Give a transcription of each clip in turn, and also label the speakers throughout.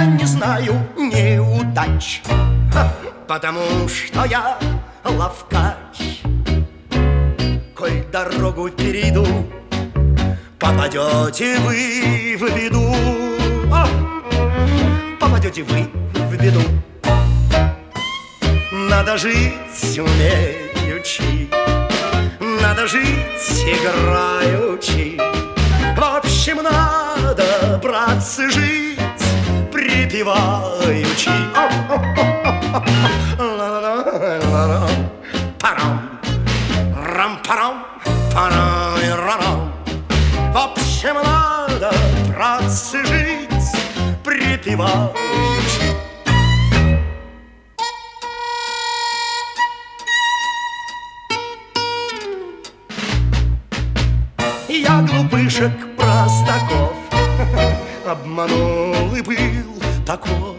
Speaker 1: не знаю неудач, потому что я ловкач. Коль дорогу перейду, попадете вы в беду. Попадете вы в беду. Надо жить умеючи, надо жить играючи. В общем, надо, братцы, жить припеваючи. В общем, надо, братцы, жить припеваючи. Я глупышек простаков обманул и был таков.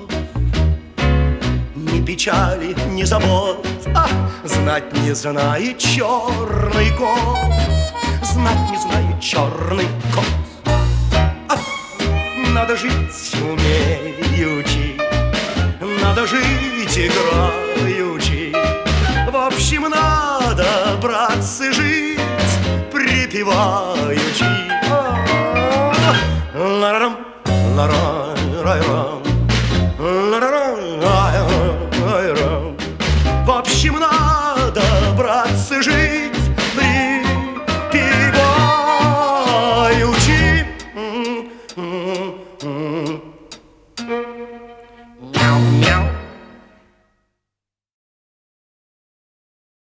Speaker 1: Ни печали, ни забот, знать не знает черный кот. Знать не знает черный кот. Надо жить умеючи, надо жить играючи. В общем, надо, братцы, жить припеваючи.